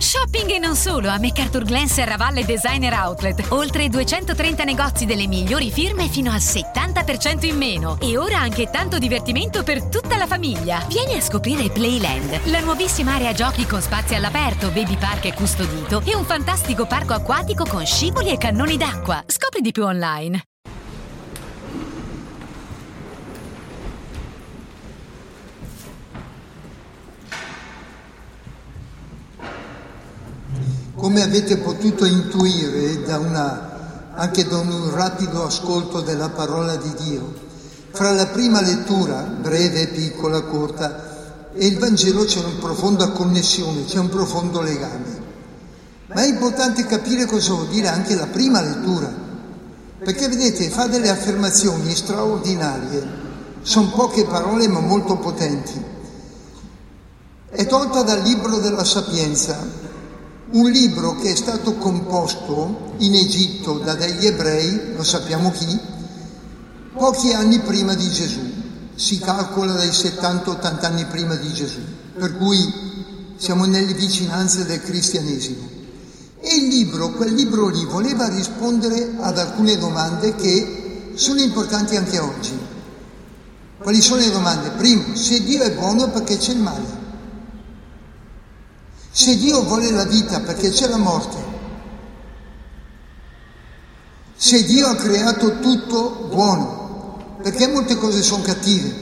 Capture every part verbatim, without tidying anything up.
Shopping e non solo a MacArthur Glen Serravalle Designer Outlet. Oltre duecentotrenta negozi delle migliori firme fino al settanta per cento in meno. E ora anche tanto divertimento per tutta la famiglia. Vieni a scoprire Playland, la nuovissima area giochi con spazi all'aperto, baby park e custodito e un fantastico parco acquatico con scivoli e cannoni d'acqua. Scopri di più online. Come avete potuto intuire da una, anche da un rapido ascolto della parola di Dio, fra la prima lettura, breve, piccola, corta, e il Vangelo c'è una profonda connessione, c'è un profondo legame. Ma è importante capire cosa vuol dire anche la prima lettura, perché vedete, fa delle affermazioni straordinarie, sono poche parole ma molto potenti. È tolta dal libro della Sapienza, un libro che è stato composto in Egitto da degli ebrei, lo sappiamo chi, pochi anni prima di Gesù, si calcola dai settanta ottanta anni prima di Gesù, per cui siamo nelle vicinanze del cristianesimo. E il libro, quel libro lì, voleva rispondere ad alcune domande che sono importanti anche oggi. Quali sono le domande? Primo, se Dio è buono, perché c'è il male? Se Dio vuole la vita, perché c'è la morte? Se Dio ha creato tutto buono, perché molte cose sono cattive?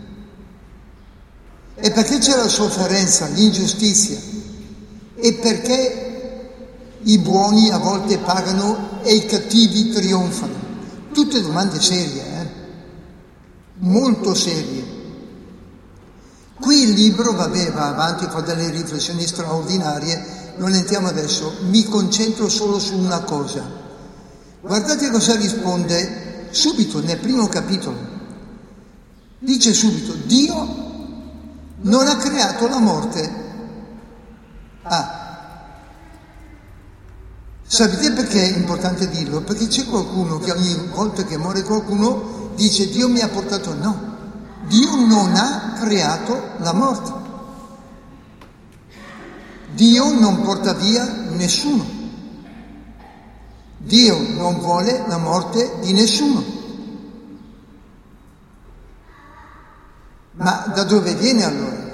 E perché c'è la sofferenza, l'ingiustizia? E perché i buoni a volte pagano e i cattivi trionfano? Tutte domande serie, eh? Molto serie. Qui il libro va, beh, va avanti, fa delle riflessioni straordinarie, non entriamo adesso, mi concentro solo su una cosa. Guardate cosa risponde subito nel primo capitolo. Dice subito, Dio non ha creato la morte. Ah, sapete perché è importante dirlo? Perché c'è qualcuno che ogni volta che muore qualcuno dice Dio mi ha portato, no. Dio non ha creato la morte. Dio non porta via nessuno. Dio non vuole la morte di nessuno. Ma da dove viene allora?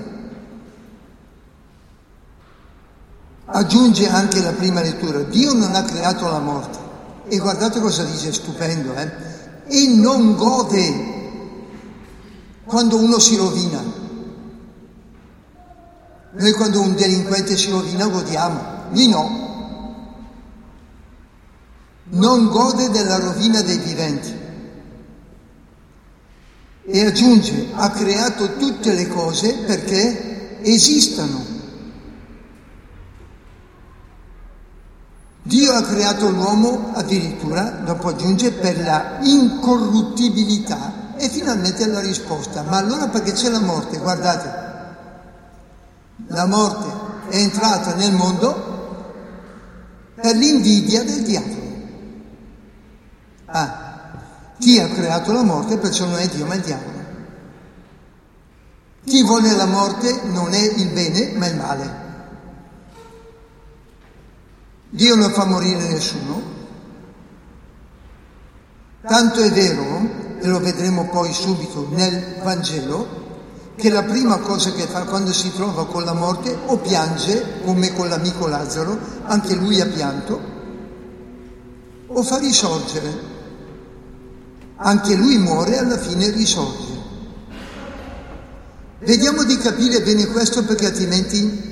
Aggiunge anche la prima lettura, Dio non ha creato la morte. E guardate cosa dice, stupendo, eh? E non gode quando uno si rovina. Noi quando un delinquente si rovina godiamo, lui no. Non gode della rovina dei viventi. E aggiunge, ha creato tutte le cose perché esistano. Dio ha creato l'uomo addirittura, dopo aggiunge, per la incorruttibilità. E finalmente la risposta, ma allora perché c'è la morte? Guardate, la morte è entrata nel mondo per l'invidia del diavolo. Ah, chi ha creato la morte perciò non è Dio ma il diavolo. Chi vuole la morte non è il bene ma il male. Dio non fa morire nessuno, tanto è vero, e lo vedremo poi subito nel Vangelo, che la prima cosa che fa quando si trova con la morte o piange, come con l'amico Lazzaro, anche lui ha pianto, o fa risorgere. Anche lui muore e alla fine risorge. Vediamo di capire bene questo perché altrimenti...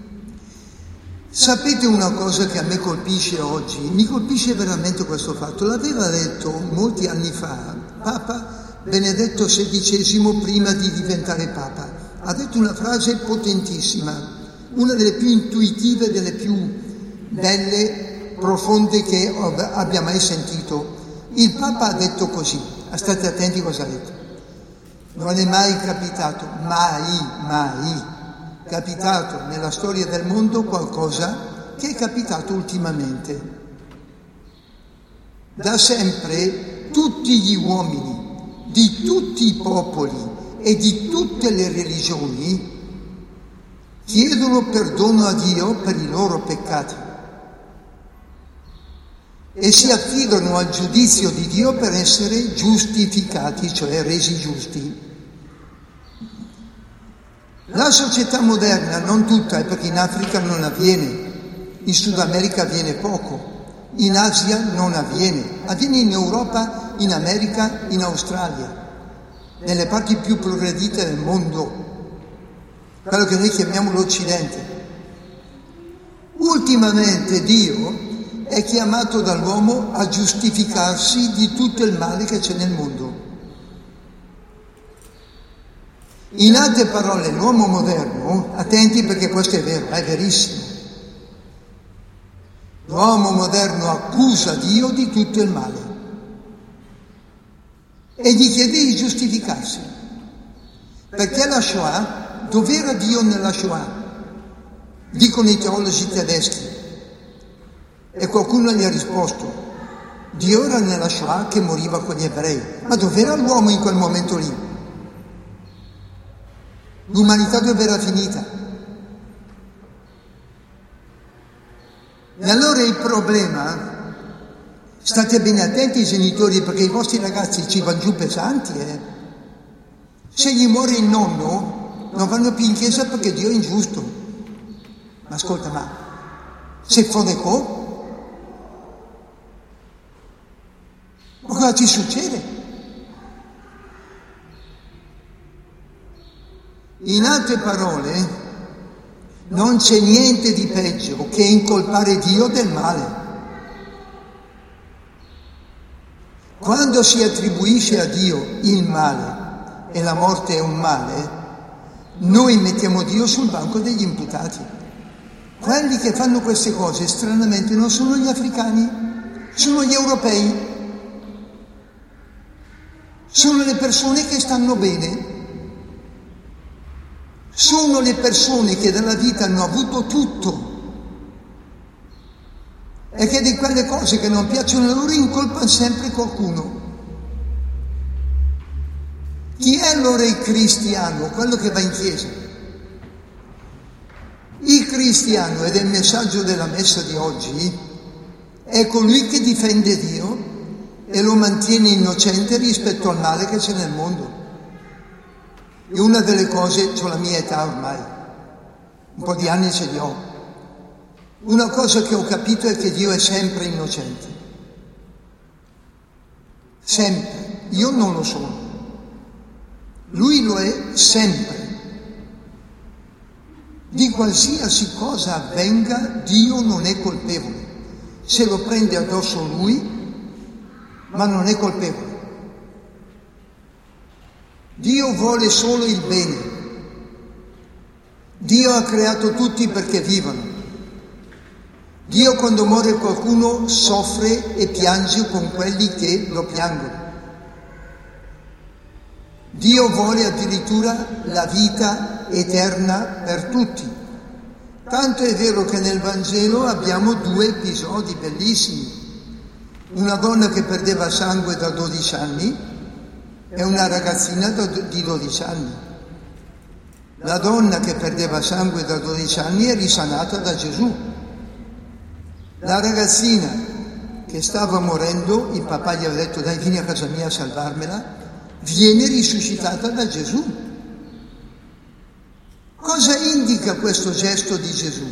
Sapete una cosa che a me colpisce oggi? Mi colpisce veramente questo fatto. L'aveva detto molti anni fa Papa Benedetto sedicesimo prima di diventare Papa. Ha detto una frase potentissima, una delle più intuitive, delle più belle, profonde che abbia mai sentito. Il Papa ha detto così, state attenti cosa ha detto. Non è mai capitato, mai, mai capitato nella storia del mondo qualcosa che è capitato ultimamente. Da sempre tutti gli uomini, di tutti i popoli e di tutte le religioni chiedono perdono a Dio per i loro peccati e si affidano al giudizio di Dio per essere giustificati, cioè resi giusti. La società moderna, non tutta, perché in Africa non avviene, in Sud America avviene poco, in Asia non avviene, avviene in Europa, in America, in Australia, nelle parti più progredite del mondo, quello che noi chiamiamo l'Occidente. Ultimamente Dio è chiamato dall'uomo a giustificarsi di tutto il male che c'è nel mondo. In altre parole, l'uomo moderno, attenti perché questo è vero, è verissimo, l'uomo moderno accusa Dio di tutto il male e gli chiede di giustificarsi. Perché la Shoah, dov'era Dio nella Shoah? Dicono i teologi tedeschi. E qualcuno gli ha risposto, Dio era nella Shoah che moriva con gli ebrei. Ma dov'era l'uomo in quel momento lì? L'umanità dove era finita? E allora il problema, state bene attenti genitori, perché i vostri ragazzi ci vanno giù pesanti, eh? Se gli muore il nonno, non vanno più in chiesa perché Dio è ingiusto. Ma ascolta, ma se fodecò? Ma cosa ti succede? In altre parole, non c'è niente di peggio che incolpare Dio del male. Quando si attribuisce a Dio il male e la morte è un male, noi mettiamo Dio sul banco degli imputati. Quelli che fanno queste cose stranamente non sono gli africani, sono gli europei, sono le persone che stanno bene. Sono le persone che dalla vita hanno avuto tutto e che di quelle cose che non piacciono a loro incolpano sempre qualcuno. Chi è allora il cristiano? Quello che va in chiesa. Il cristiano, ed è il messaggio della messa di oggi, è colui che difende Dio e lo mantiene innocente rispetto al male che c'è nel mondo. E una delle cose, ho la mia età ormai, un po' di anni ce li ho, una cosa che ho capito è che Dio è sempre innocente. Sempre. Io non lo sono. Lui lo è sempre. Di qualsiasi cosa avvenga, Dio non è colpevole. Se lo prende addosso Lui, ma non è colpevole. Dio vuole solo il bene. Dio ha creato tutti perché vivano. Dio quando muore qualcuno soffre e piange con quelli che lo piangono. Dio vuole addirittura la vita eterna per tutti. Tanto è vero che nel Vangelo abbiamo due episodi bellissimi. Una donna che perdeva sangue da dodici anni e una ragazzina di dodici anni. La donna che perdeva sangue da dodici anni è risanata da Gesù. La ragazzina che stava morendo, il papà gli aveva detto dai vieni a casa mia a salvarmela, viene risuscitata da Gesù. Cosa indica questo gesto di Gesù?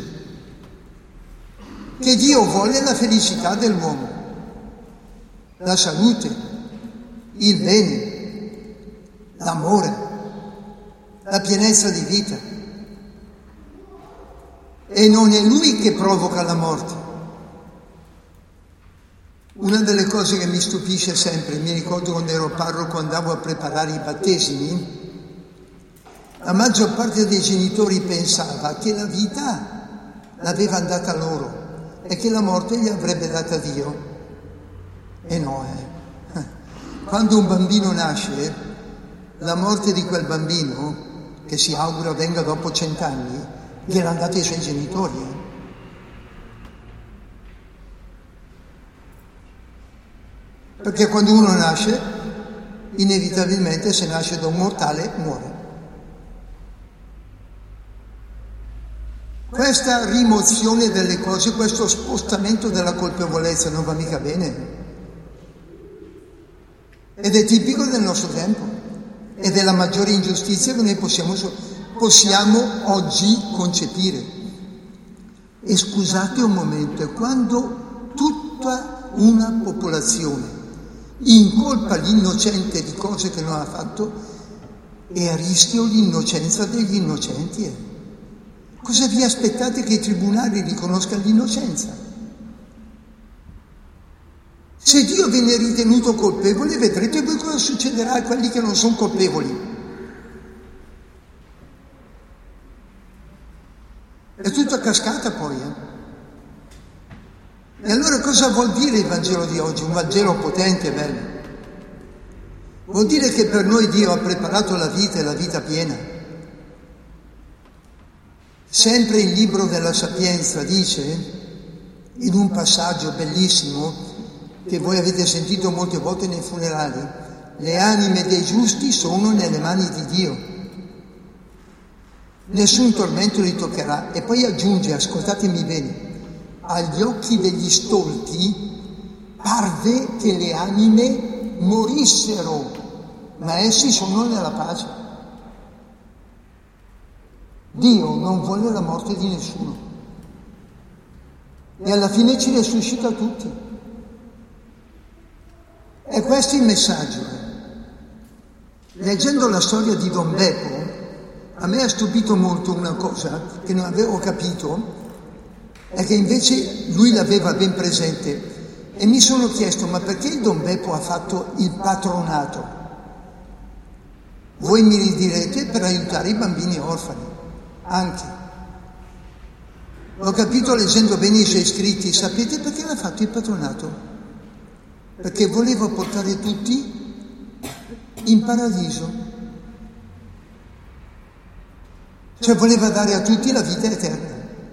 Che Dio vuole la felicità dell'uomo, la salute, il bene, l'amore, la pienezza di vita. E non è Lui che provoca la morte. Una delle cose che mi stupisce sempre, mi ricordo quando ero parroco, andavo a preparare i battesimi, la maggior parte dei genitori pensava che la vita l'aveva andata loro e che la morte gli avrebbe data Dio. E no, eh. Quando un bambino nasce, la morte di quel bambino, che si augura venga dopo cent'anni, gliel'hanno data i suoi genitori. Eh. Perché quando uno nasce, inevitabilmente se nasce da un mortale, muore. questa rimozione delle cose, questo spostamento della colpevolezza non va mica bene. Ed è tipico del nostro tempo ed è la maggiore ingiustizia che noi possiamo, possiamo oggi concepire. E scusate un momento, quando tutta una popolazione incolpa l'innocente di cose che non ha fatto, è a rischio l'innocenza degli innocenti. Eh. Cosa vi aspettate che i tribunali riconoscano l'innocenza? Se Dio viene ritenuto colpevole, vedrete voi cosa succederà a quelli che non sono colpevoli. È tutto a cascata poi. Eh? E allora cosa vuol dire il Vangelo di oggi? Un Vangelo potente e bello. Vuol dire che per noi Dio ha preparato la vita e la vita piena. Sempre il libro della Sapienza dice, in un passaggio bellissimo, che voi avete sentito molte volte nei funerali, le anime dei giusti sono nelle mani di Dio. Nessun tormento li toccherà. E poi aggiunge, ascoltatemi bene, agli occhi degli stolti parve che le anime morissero, ma essi sono nella pace. Dio non vuole la morte di nessuno e alla fine ci resuscita tutti. E questo è il messaggio. Leggendo la storia di Don Beppo, a me ha stupito molto una cosa che non avevo capito, è che invece lui l'aveva ben presente, e mi sono chiesto, ma perché il Don Beppo ha fatto il patronato? Voi mi ridirete, per aiutare i bambini orfani, anche. L'ho capito leggendo bene i suoi scritti. Sapete perché l'ha fatto il patronato? Perché voleva portare tutti in paradiso. Cioè voleva dare a tutti la vita eterna.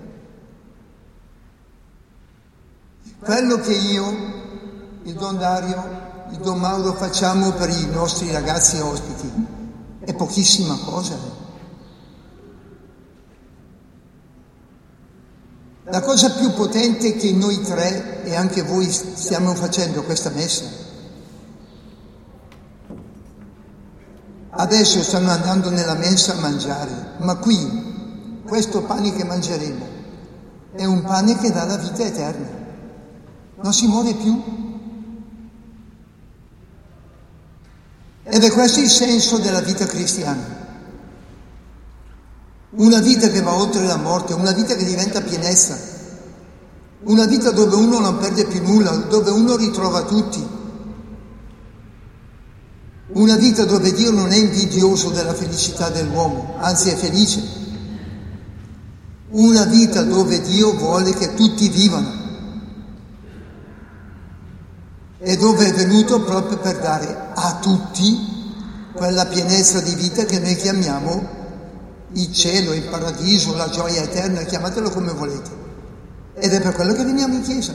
Quello che io, il Don Dario, il Don Mauro facciamo per i nostri ragazzi ospiti è pochissima cosa. La cosa più potente che noi tre e anche voi stiamo facendo questa messa. Adesso stanno andando nella mensa a mangiare, ma qui questo pane che mangeremo è un pane che dà la vita eterna. Non si muore più. Ed è questo il senso della vita cristiana. Una vita che va oltre la morte, una vita che diventa pienezza, una vita dove uno non perde più nulla, dove uno ritrova tutti, una vita dove Dio non è invidioso della felicità dell'uomo, anzi è felice, una vita dove Dio vuole che tutti vivano e dove è venuto proprio per dare a tutti quella pienezza di vita che noi chiamiamo il cielo, il paradiso, la gioia eterna, chiamatelo come volete. Ed è per quello che veniamo in chiesa.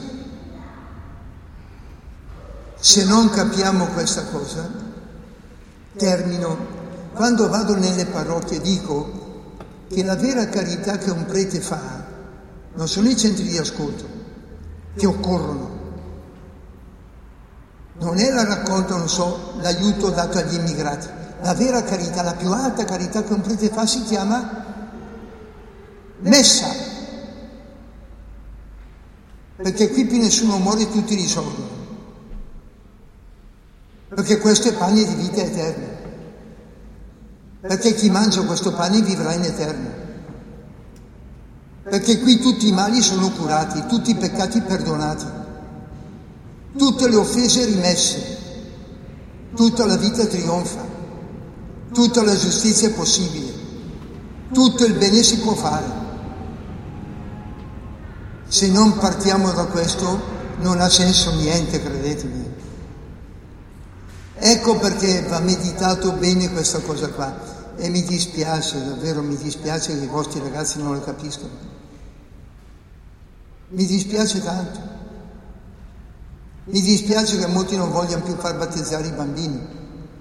Se non capiamo questa cosa, termino, quando vado nelle parrocchie dico che la vera carità che un prete fa non sono i centri di ascolto che occorrono, non è la raccolta, non so, l'aiuto dato agli immigrati. La vera carità, la più alta carità che un prete fa si chiama messa, perché qui più nessuno muore e tutti risolvono, perché questo è pane di vita eterna, perché chi mangia questo pane vivrà in eterno, perché qui tutti i mali sono curati, tutti i peccati perdonati, tutte le offese rimesse, tutta la vita trionfa, tutta la giustizia è possibile, tutto il bene si può fare. Se non partiamo da questo non ha senso niente, credetemi. Ecco perché va meditato bene questa cosa qua. E mi dispiace, davvero mi dispiace che i vostri ragazzi non lo capiscano. Mi dispiace tanto. Mi dispiace che molti non vogliano più far battezzare i bambini.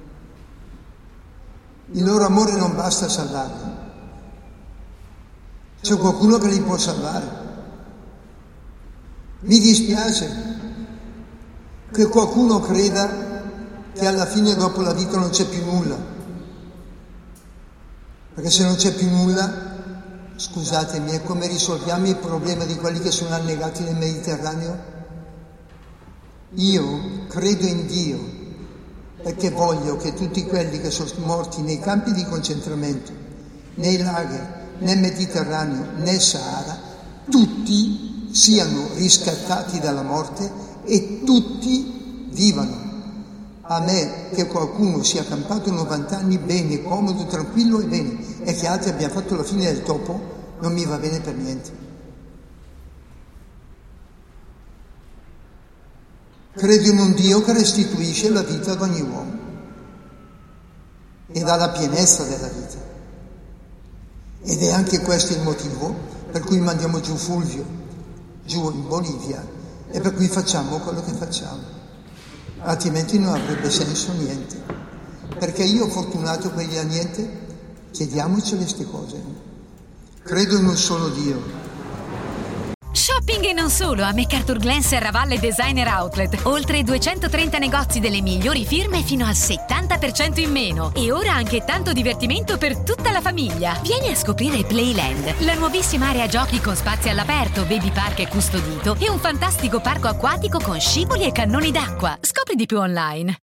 Il loro amore non basta a salvarli. C'è qualcuno che li può salvare. Mi dispiace che qualcuno creda che alla fine dopo la vita non c'è più nulla, perché se non c'è più nulla, scusatemi, è come risolviamo il problema di quelli che sono annegati nel Mediterraneo? Io credo in Dio perché voglio che tutti quelli che sono morti nei campi di concentramento, nei lager, nel Mediterraneo, nel Sahara, tutti siano riscattati dalla morte e tutti vivano. A me che qualcuno sia campato novanta anni bene, comodo, tranquillo e bene, e che altri abbiano fatto la fine del topo, non mi va bene per niente. Credo in un Dio che restituisce la vita ad ogni uomo e dà la pienezza della vita. Ed è anche questo il motivo per cui mandiamo giù Fulvio, giù in Bolivia, e per cui facciamo quello che facciamo. Altrimenti non avrebbe senso niente. Perché io, fortunato quelli a niente, chiediamoci queste cose. Credo in un solo Dio. Shopping e non solo a MacArthurGlen Serravalle Designer Outlet. Oltre duecentotrenta negozi delle migliori firme fino al settanta per cento in meno. E ora anche tanto divertimento per tutta la famiglia. Vieni a scoprire Playland, la nuovissima area giochi con spazi all'aperto, baby park e custodito e un fantastico parco acquatico con scivoli e cannoni d'acqua. Scopri di più online.